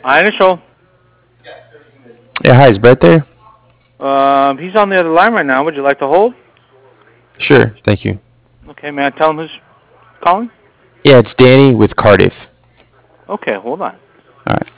Hi, initial. Yeah, hi, is Brett there? He's on the other line right now. Would you like to hold? Sure, thank you. Okay, may I tell him who's calling? Yeah, it's Danny with Cardiff. Okay, hold on. All right.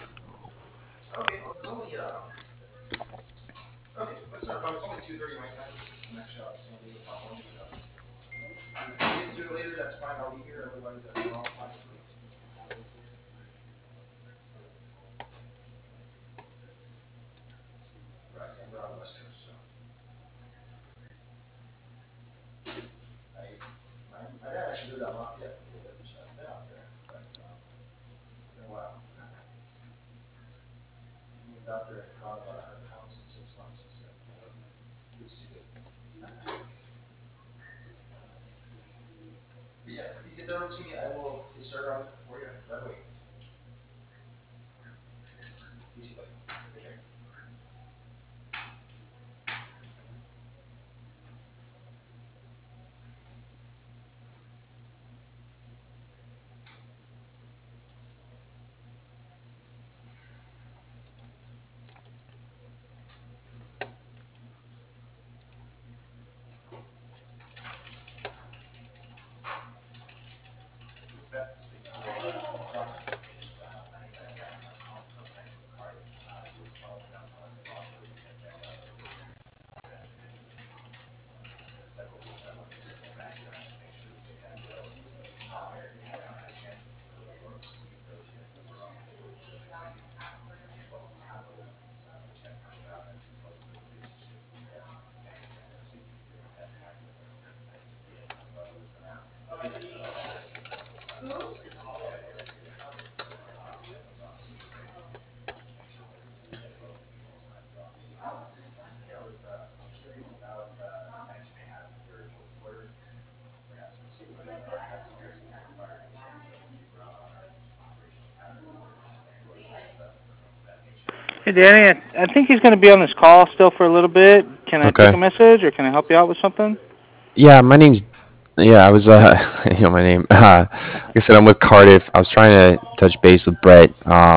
Hey, Danny, I think he's going to be on this call still for a little bit. Can I take a Okay. message or can I help you out with something? Yeah, my name's. Yeah, I was. You know my name. Like I said, I'm with Cardiff. I was trying to touch base with Brett.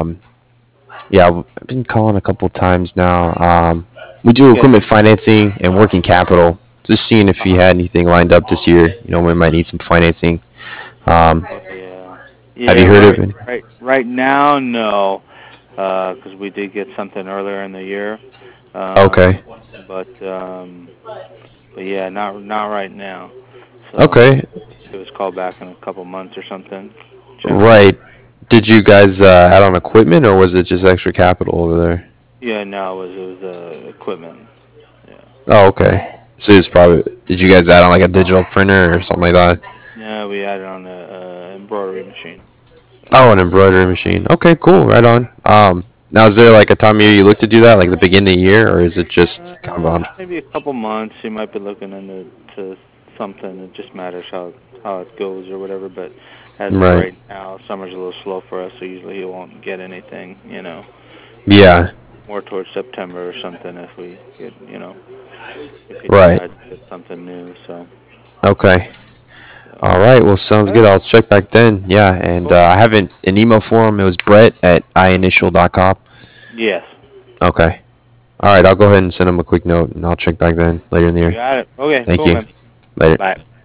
Yeah, I've been calling a couple times now. We do Good. equipment financing and working capital. Just seeing if you had anything lined up this year. You know, we might need some financing. Um, Oh, yeah. have Yeah, you heard of it? right now, no, because we did get something earlier in the year. Okay. Um, but um, but yeah, not right now. So Okay. give us a call back in a couple months or something. Check on it. Right. Did you guys add on equipment, or was it just extra capital over there? Yeah, no, it was equipment. Yeah. Oh, okay. So it's probably. Did you guys add on like a digital printer or something like that? Yeah, we added on a embroidery machine. So. Oh, an embroidery machine. Okay, cool. Right on. Now is there like a time of year you look to do that, like the beginning of the year, or is it just kind of on? Maybe a couple months. You might be looking into something. It just matters how it goes or whatever. But as of Right. right now, summer's a little slow for us, so usually you won't get anything. Uh, Yeah. more towards September or something if we get if he Right. decides to get something new. Okay. So All right. Well, sounds okay, good. I'll check back then. Yeah, and cool. I have an email for him. It was Brett at initial.com. Yes, Okay. All right. I'll go ahead and send him a quick note, and I'll check back then later in the you year. got it. Okay, Thank cool, you. man. Later. Bye.